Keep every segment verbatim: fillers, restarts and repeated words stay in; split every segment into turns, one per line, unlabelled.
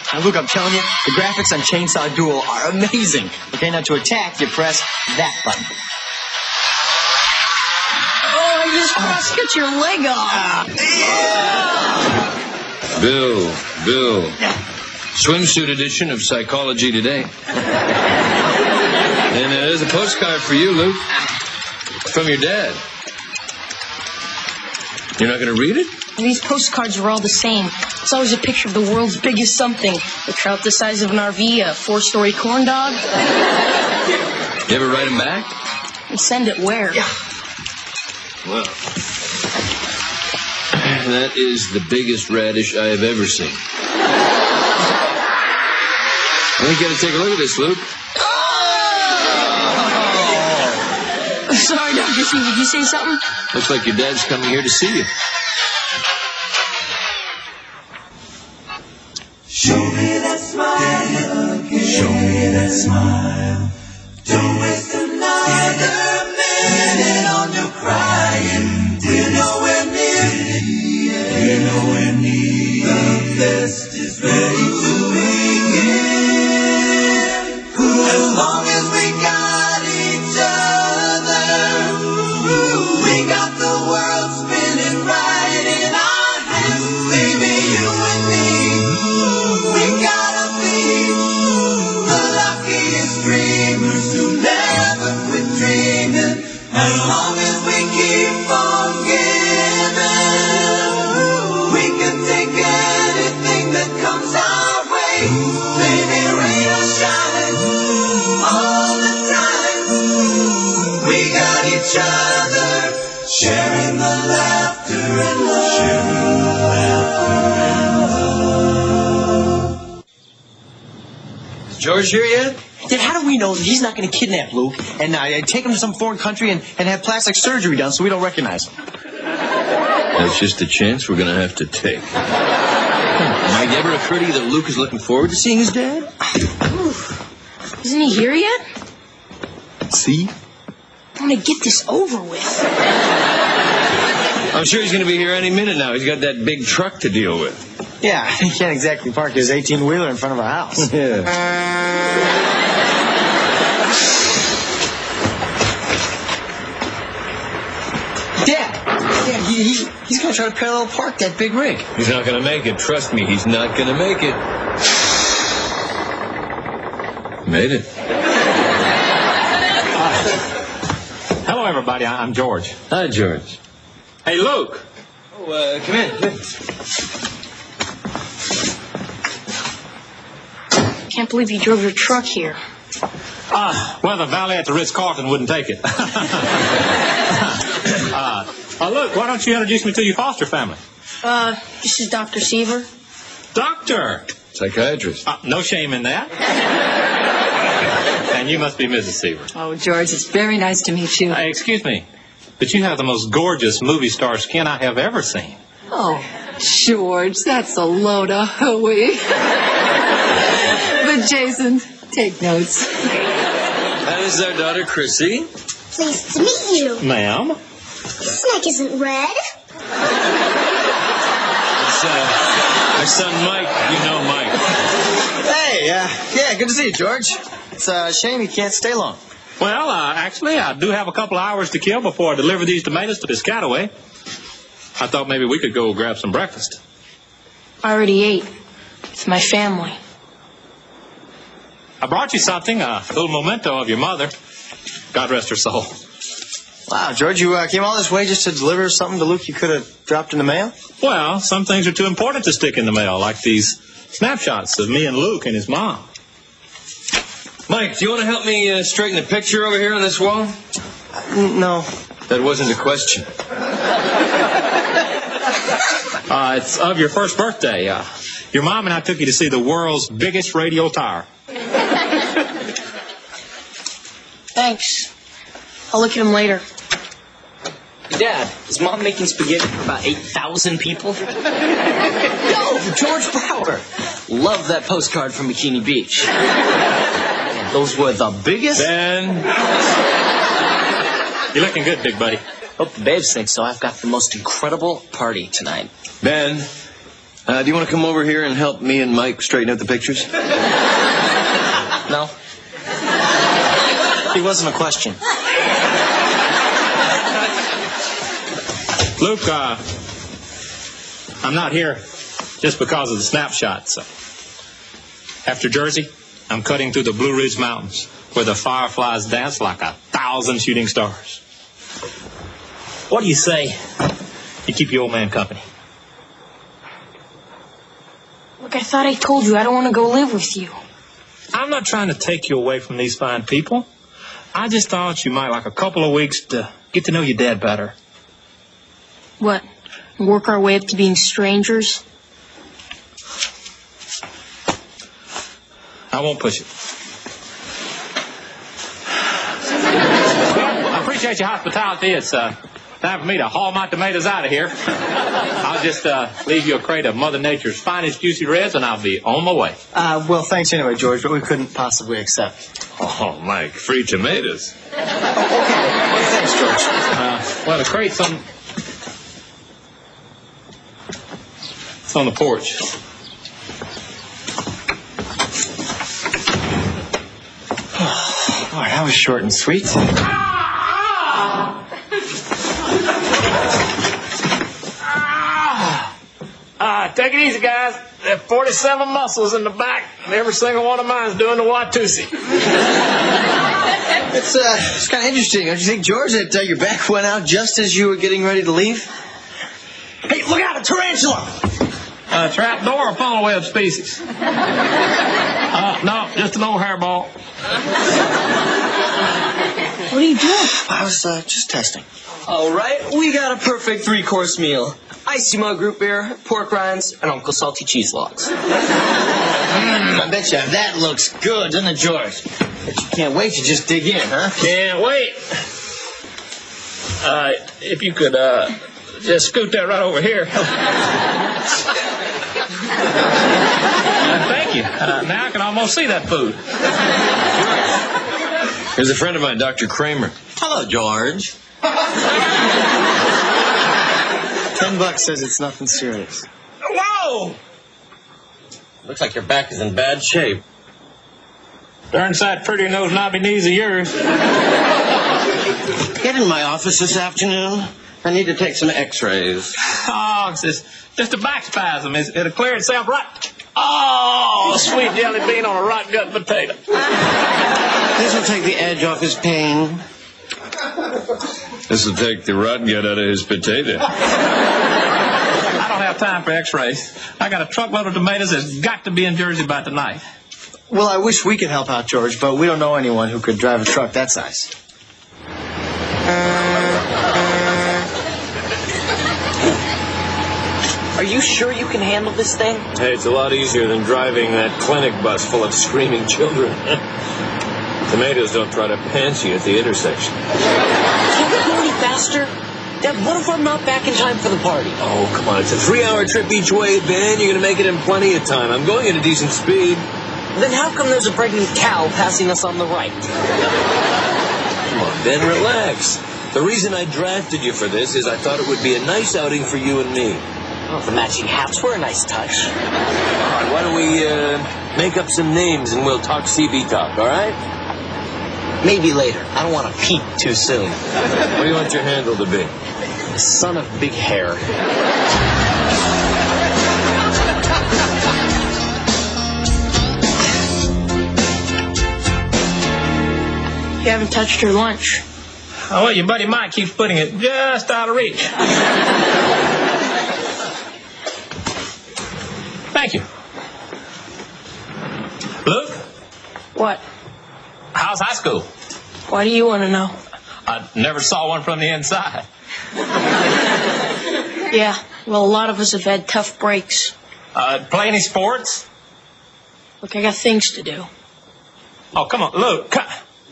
Now, Luke, I'm telling you, the graphics on Chainsaw Duel are amazing. Okay, now to attack, you press that button.
Oh, I just cut your leg off.
Uh,
Bill, Bill. Swimsuit edition of Psychology Today. And uh, there's a postcard for you, Luke. From your dad. You're not going to read it?
These postcards are all the same. It's always a picture of the world's biggest something. A trout the size of an R V, a four-story corn dog.
You ever write him back?
And send it where?
Yeah. Well, that is the biggest radish I have ever seen. I think you got to take a look at this, Luke.
Oh! Sorry, Doctor C, did you say something?
Looks like your dad's coming here to see you.
Show me that smile again. Show me that smile. Don't waste another minute on your crying. We're nowhere near the end. We're nowhere near. The best is ready to begin. As long as we got each other, we got the world spinning right in our hands. Baby, you and me. We gotta be the luckiest dreamers who never quit dreaming. As long as we keep on giving, we can take anything that comes our way. Baby, rain or shine, all the time. We got each other, sharing the laughter and love. Sharing the laughter and love.
George here yet? Dad, how do we know that he's not going to kidnap Luke and uh, take him to some foreign country and, and have plastic surgery done so we don't recognize him?
That's just a chance we're going to have to take. Might it ever occur to you that Luke is looking forward to seeing his dad?
Isn't he here yet?
See?
I want to get this over with.
I'm sure he's going to be here any minute now. He's got that big truck to deal with.
Yeah, he can't exactly park his eighteen-wheeler in front of our house.
Yeah.
Dad! Dad, he, he, he's going to try to parallel park that big rig.
He's not going to make it. Trust me, he's not going to make it. Made it.
Hello, everybody. I'm George.
Hi, George.
Hey, Luke.
Oh, uh, come in. Come in.
Can't believe you drove your truck here.
Uh, well, the valet at the Ritz-Carlton wouldn't take it. uh, uh, look, why don't you introduce me to your foster family?
Uh, this is Doctor Seaver.
Doctor!
Psychiatrist.
Uh, no shame in that. And you must be Missus Seaver.
Oh, George, it's very nice to meet you.
Uh, excuse me, but you have the most gorgeous movie star skin I have ever seen.
Oh, George, that's a load of hooey. But, Jason, take notes.
That is our daughter, Chrissy.
Pleased to meet you.
Ma'am?
This neck isn't red.
It's, uh, our son, Mike. You know Mike.
Hey, uh, yeah, good to see you, George. It's a shame you can't stay long.
Well, uh, actually, I do have a couple hours to kill before I deliver these tomatoes to Piscataway. I thought maybe we could go grab some breakfast.
I already ate. It's my family.
I brought you something, a little memento of your mother. God rest her soul.
Wow, George, you uh, came all this way just to deliver something to Luke you could have dropped in the mail?
Well, some things are too important to stick in the mail, like these snapshots of me and Luke and his mom.
Mike, do you want to help me uh, straighten the picture over here on this wall?
Uh, no.
That wasn't a question.
Uh, it's of your first birthday. Uh, your mom and I took you to see the world's biggest radio tower.
Thanks. I'll look at him later.
Dad, is Mom making spaghetti for about eight thousand people?
No, George Brower.
Love that postcard from Bikini Beach. Man, those were the biggest.
Ben.
You're looking good, big buddy.
Hope the babes think so. I've got the most incredible party tonight.
Ben, Uh, do you want to come over here and help me and Mike straighten out the pictures?
No.
It wasn't a question.
Luke, uh, I'm not here just because of the snapshots. After Jersey, I'm cutting through the Blue Ridge Mountains, where the fireflies dance like a thousand shooting stars. What do you say you keep your old man company?
Look, I thought I told you I don't want to go live with you.
I'm not trying to take you away from these fine people. I just thought you might like a couple of weeks to get to know your dad better.
What? Work our way up to being strangers?
I won't push it. Well, I appreciate your hospitality. It's uh, time for me to haul my tomatoes out of here. I'll just uh, leave you a crate of Mother Nature's finest juicy reds, and I'll be on my way.
Uh, well, thanks anyway, George, but we couldn't possibly accept.
Oh, Mike, free tomatoes.
Oh, okay. Thanks, George.
Uh, well, the crate's on... It's on the porch.
Boy, that was short and sweet.
Uh, take it easy, guys. There are forty-seven muscles in the back, and every single one of mine is doing the Watusi.
It's, uh, it's kind of interesting, don't you think, George, that uh, your back went out just as you were getting ready to leave? Hey, look out, a tarantula!
Uh, trap door or funnel web species? Uh, no, just an old hairball.
What are you doing?
I was uh, just testing.
All right, we got a perfect three-course meal. Icy mug root beer, pork rinds, and Uncle Salty cheese logs.
Mm, I bet you that looks good, doesn't it, George? But you can't wait to just dig in, huh?
Can't wait. Uh, if you could, uh, just scoot that right over here. uh, thank you. Uh, now I can almost see that food.
Here's a friend of mine, Doctor Kramer.
Hello, George. Ten bucks says it's nothing serious.
Whoa!
Looks like your back is in bad shape.
Darn sight pretty nose knobby knees of yours.
Get in my office this afternoon. I need to take some x-rays.
Oh, it's just, just a back spasm. It'll clear itself right. Oh, sweet jelly bean on a rock gut potato.
This will take the edge off his pain.
This will take the rot gut out of his potato.
I don't have time for x-rays. I got a truckload of tomatoes that's got to be in Jersey by tonight.
Well, I wish we could help out, George, but we don't know anyone who could drive a truck that size.
Are you sure you can handle this thing?
Hey, it's a lot easier than driving that clinic bus full of screaming children. Tomatoes don't try to pants you at the intersection.
Can we go any faster? Dad, what if I'm not back in time for the party?
Oh, come on. It's a three-hour trip each way, Ben. You're going to make it in plenty of time. I'm going at a decent speed.
Then how come there's a pregnant cow passing us on the right?
Come on, Ben, relax. The reason I drafted you for this is I thought it would be a nice outing for you and me.
Oh, the matching hats were a nice touch.
All right, why don't we uh, make up some names and we'll talk C B talk, all right?
Maybe later. I don't want to peep too soon.
What do you want your handle to be?
The son of big hair.
You haven't touched your lunch.
Oh, well, your buddy Mike keeps putting it just out of reach. Thank you. Luke,
What?
how's high school?
Why do you want to know?
I never saw one from the inside.
Yeah, well, a lot of us have had tough breaks.
Uh, play any sports?
Look, I got things to do.
Oh, come on, Luke. Come.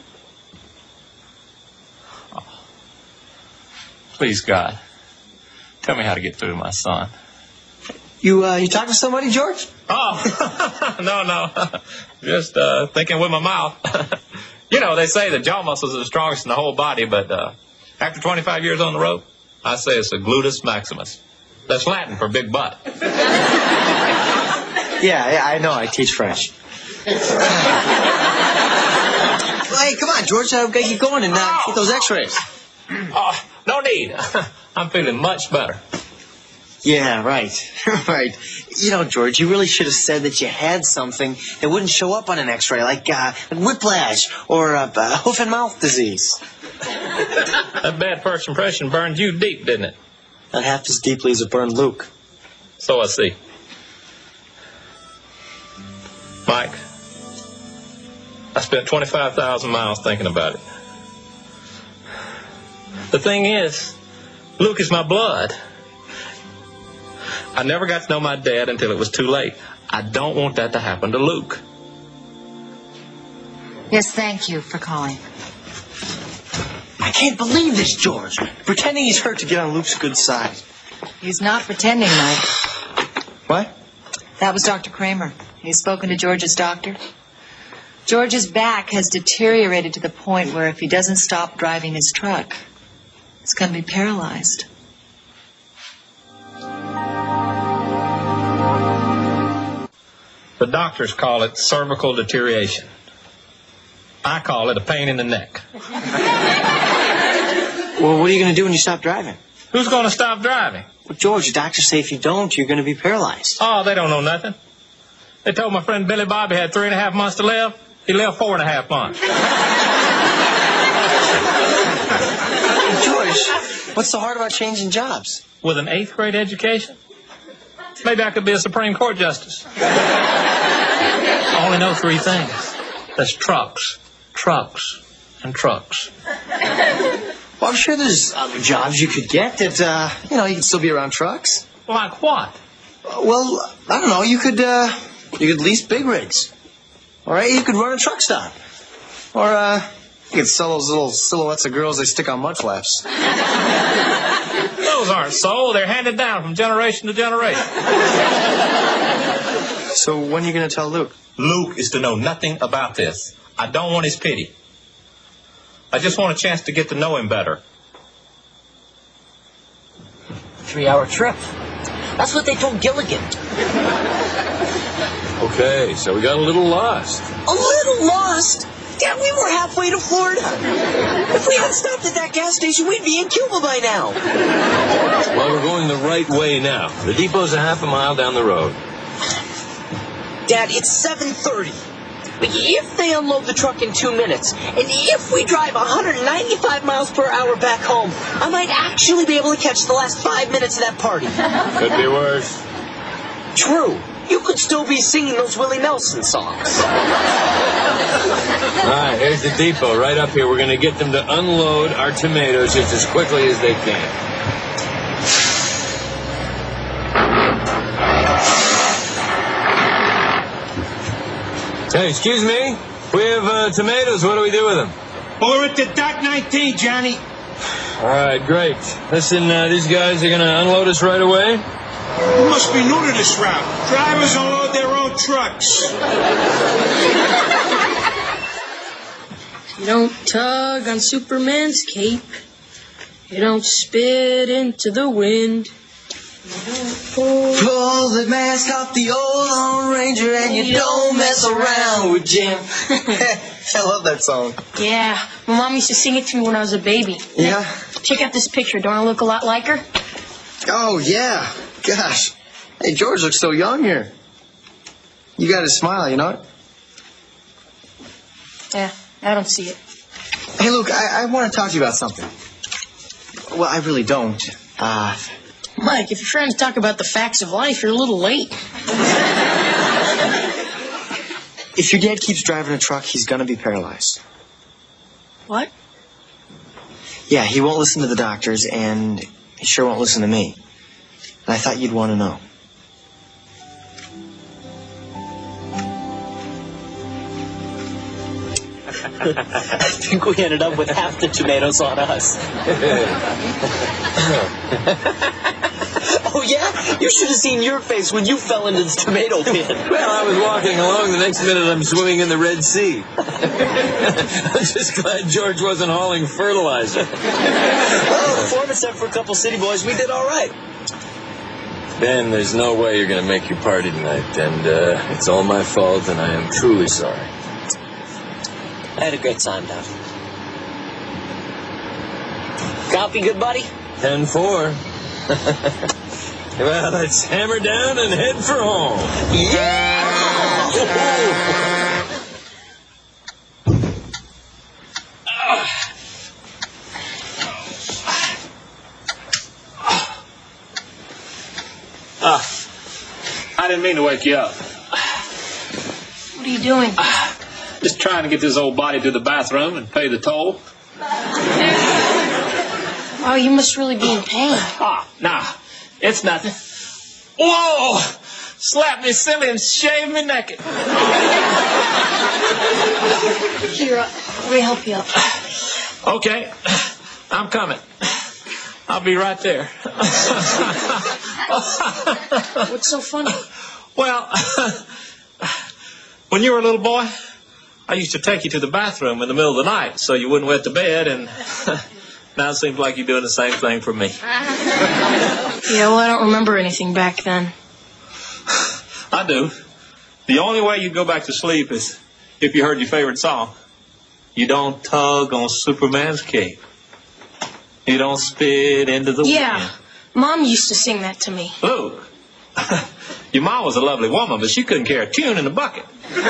Oh. Please, God, tell me how to get through to my son.
You, uh, you talking to somebody, George?
Oh, no, no. Just uh, thinking with my mouth. You know, they say the jaw muscles are the strongest in the whole body, but uh, after twenty-five years on the road, I say it's the gluteus maximus. That's Latin for big butt.
Yeah, yeah, I know. I teach French. Well, hey, come on, George. I've got to get going and uh, get those x-rays.
Oh, no need. I'm feeling much better.
Yeah, right. Right. You know, George, you really should have said that you had something that wouldn't show up on an x-ray, like, uh, like whiplash or uh, uh, hoof and mouth disease.
That bad first impression burned you deep, didn't it?
Not half as deeply as it burned Luke.
So I see. Mike, I spent twenty-five thousand miles thinking about it. The thing is, Luke is my blood. I never got to know my dad until it was too late. I don't want that to happen to Luke.
Yes, thank you for calling.
I can't believe this, George. Pretending he's hurt to get on Luke's good side.
He's not pretending, Mike.
What?
That was Doctor Kramer. He's spoken to George's doctor. George's back has deteriorated to the point where if he doesn't stop driving his truck, he's going to be paralyzed.
The doctors call it cervical deterioration. I call it a pain in the neck.
Well, what are you going to do when you stop driving?
Who's going to stop driving?
Well, George, the doctors say if you don't, you're going to be paralyzed.
Oh, they don't know nothing. They told my friend Billy Bob he had three and a half months to live. He lived four and a half months.
George, what's so hard about changing jobs?
With an eighth grade education? Maybe I could be a Supreme Court justice. I only know three things. There's trucks, trucks, and trucks.
Well, I'm sure there's other jobs you could get that, uh, you know, you can still be around trucks.
Like what?
Uh, well, I don't know. You could, uh, you could lease big rigs. All right, you could run a truck stop. Or, uh, you could sell those little silhouettes of girls they stick on mud flaps.
Those aren't sold. They're handed down from generation to generation.
So when are you going to tell Luke?
Luke is to know nothing about this. I don't want his pity. I just want a chance to get to know him better.
Three-hour trip. That's what they told Gilligan.
Okay, so we got a little lost.
A little lost? Dad, we were halfway to Florida. If we had stopped at that gas station, we'd be in Cuba by now.
Well, we're going the right way now. The depot's a half a mile down the road.
Dad, it's seven thirty. If they unload the truck in two minutes, and if we drive one hundred ninety-five miles per hour back home, I might actually be able to catch the last five minutes of that party.
Could be worse.
True. You could still be singing those Willie Nelson songs.
All right, here's the depot right up here. We're going to get them to unload our tomatoes just as quickly as they can. Hey, excuse me? We have uh, tomatoes. What do we do with them?
Well, we're at the Dock nineteen, Johnny.
All right, great. Listen, uh, these guys are going to unload us right away.
You must be new to this route. Drivers unload their own trucks.
You don't tug on Superman's cape. You don't spit into the wind.
Pull, Pull the mask off the old Lone Ranger and you don't mess around with Jim. I love that song.
Yeah, my mom used to sing it to me when I was a baby.
Yeah?
Check out this picture. Don't I look a lot like her?
Oh, yeah. Gosh. Hey, George looks so young here. You got a smile, you know it?
Yeah, I don't see it.
Hey, Luke, I, I want to talk to you about something. Well, I really don't. Uh...
Mike, if you're trying to talk about the facts of life, you're a little late.
If your dad keeps driving a truck, he's going to be paralyzed.
What?
Yeah, he won't listen to the doctors, and he sure won't listen to me. And I thought you'd want to know.
I think we ended up with half the tomatoes on us. Oh, yeah? You should have seen your face when you fell into the tomato pit.
Well, I was walking along. The next minute, I'm swimming in the Red Sea. I'm just glad George wasn't hauling fertilizer.
Well, performance up for a couple city boys, we did all right.
Ben, there's no way you're going to make your party tonight, and uh, it's all my fault, and I am truly sorry.
I had a great time, Dad. Copy, good buddy?
ten four. Well, let's hammer down and head for home.
Yeah!
Uh, I didn't mean to wake you up.
What are you doing?
Uh, just trying to get this old body to the bathroom and pay the toll.
Oh, you must really be in pain.
Ah, nah, it's nothing. Whoa! Slap me silly and shave me naked.
Here, uh, let me help you up.
Okay, I'm coming. I'll be right there.
What's so funny?
Well, when you were a little boy, I used to take you to the bathroom in the middle of the night so you wouldn't wet the bed, and now it seems like you're doing the same thing for me.
Yeah, well, I don't remember anything back then.
I do. The only way you'd go back to sleep is if you heard your favorite song. You don't tug on Superman's cape. You don't spit into the
Yeah,
wind.
Mom used to sing that to me.
Luke, your mom was a lovely woman, but she couldn't carry a tune in a bucket.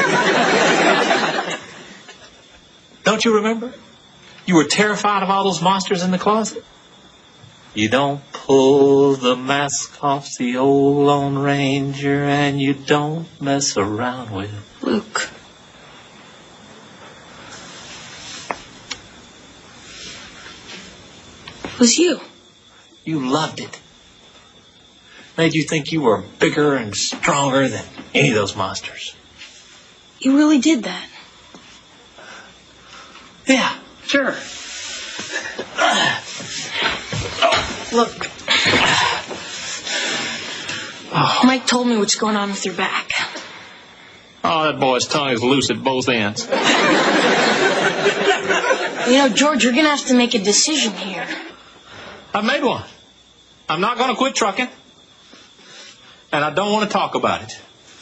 Don't you remember? You were terrified of all those monsters in the closet. You don't pull the mask off the old Lone Ranger, and you don't mess around with
Luke. It was you.
You loved it. Made you think you were bigger and stronger than any of those monsters.
You really did that.
Yeah, sure.
Look. Oh. Mike told me what's going on with your back.
Oh, that boy's tongue is loose at both ends.
You know, George, you're going to have to make a decision here.
I made one. I'm not going to quit trucking. And I don't want to talk about it.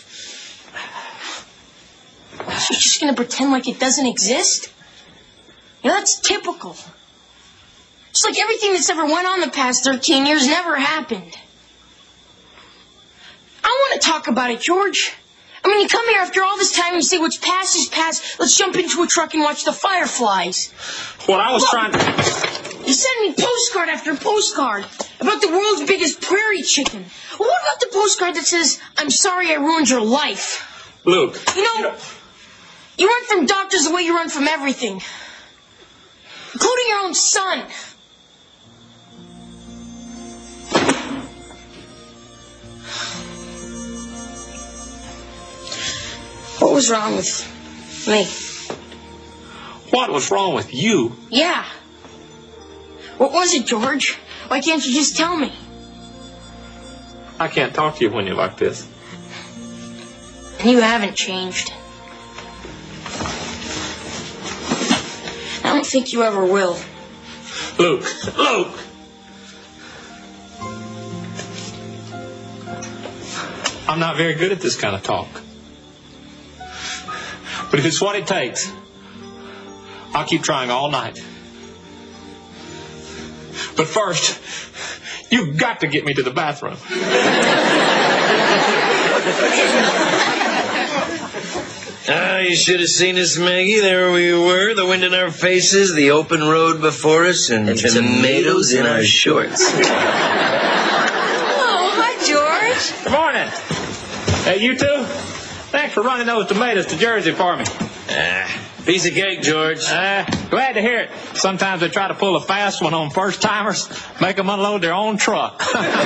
You're just going to pretend like it doesn't exist? You know, that's typical. Just like everything that's ever went on the past thirteen years never happened. I want to talk about it, George. I mean, you come here after all this time and you say what's past is past. Let's jump into a truck and watch the fireflies.
What I was
Look,
trying to...
You send me postcard after postcard about the world's biggest prairie chicken. Well, what about the postcard that says, I'm sorry I ruined your life?
Luke.
You know, you run from doctors the way you run from everything. Including your own son. What was wrong with me?
What was wrong with you?
Yeah. What was it, George? Why can't you just tell me?
I can't talk to you when you're like this.
And you haven't changed. I don't think you ever will.
Luke, Luke! I'm not very good at this kind of talk. But if it's what it takes, I'll keep trying all night. But first, you've got to get me to the bathroom.
Ah, you should have seen us, Maggie. There we were, the wind in our faces, the open road before us, and, and tomatoes in our shorts.
Oh, hi, George.
Good morning. Hey, you two? Thanks for running those tomatoes to Jersey for me.
Ah, piece of cake, George.
Uh, glad to hear it. Sometimes they try to pull a fast one on first-timers, make them unload their own truck.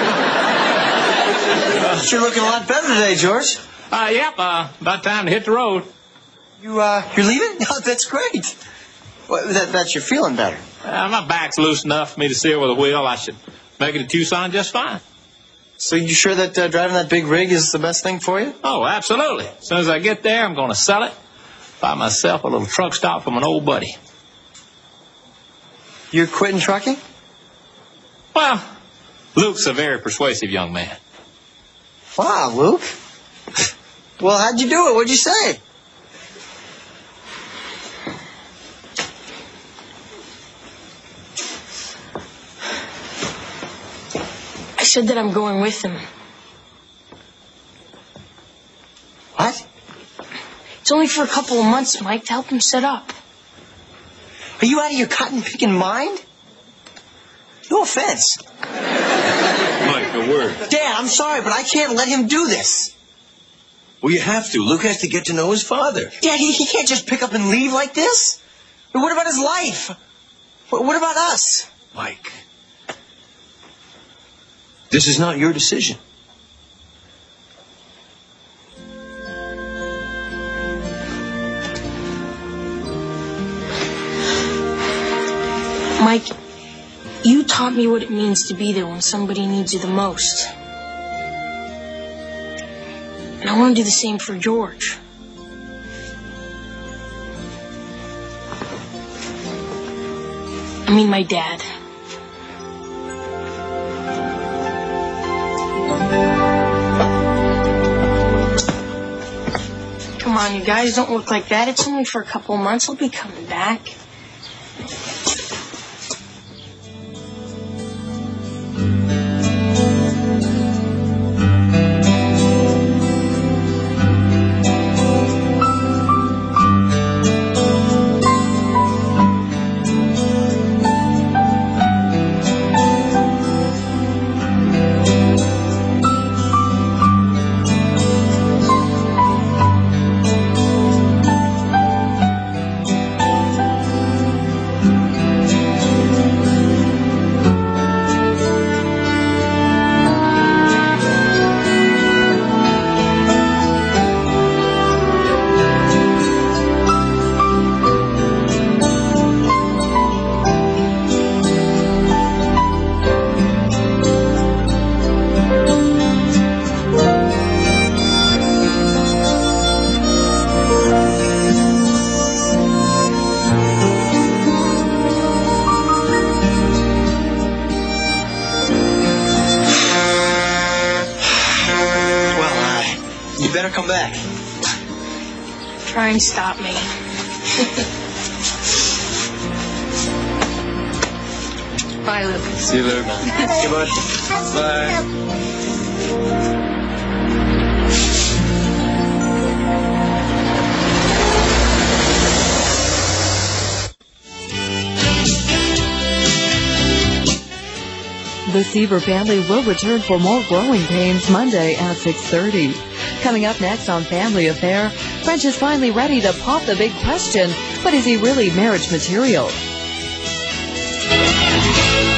uh, you're looking a lot better today, George.
Uh, yep, uh, about time to hit the road.
You, uh, you're leaving? Oh, that's great. Well, that, that's you're feeling better.
Uh, my back's loose enough for me to steer with a wheel. I should make it to Tucson just fine.
So you sure that uh, driving that big rig is the best thing for you?
Oh, absolutely. As soon as I get there, I'm going to sell it, buy myself a little truck stop from an old buddy.
You're quitting trucking?
Well, Luke's a very persuasive young man.
Wow, Luke. Well, how'd you do it? What'd you say?
I said that I'm going with him.
What?
It's only for a couple of months, Mike, to help him set up.
Are you out of your cotton-picking mind? No offense.
Mike, a word.
Dad, I'm sorry, but I can't let him do this.
Well, you have to. Luke has to get to know his father.
Dad, he, he can't just pick up and leave like this. But what about his life? What, what about us?
Mike, this is not your decision.
Mike, you taught me what it means to be there when somebody needs you the most. And I want to do the same for George. I mean, my dad. Come on, you guys, don't look like that. It's only for a couple of months. I'll be coming back.
You better come back.
Try and stop me. Bye, Luke.
See you, Luke.
Okay, bud. Bye.
The Seaver family will return for more Growing Pains Monday at six thirty. Coming up next on Family Affair, French is finally ready to pop the big question, but is he really marriage material?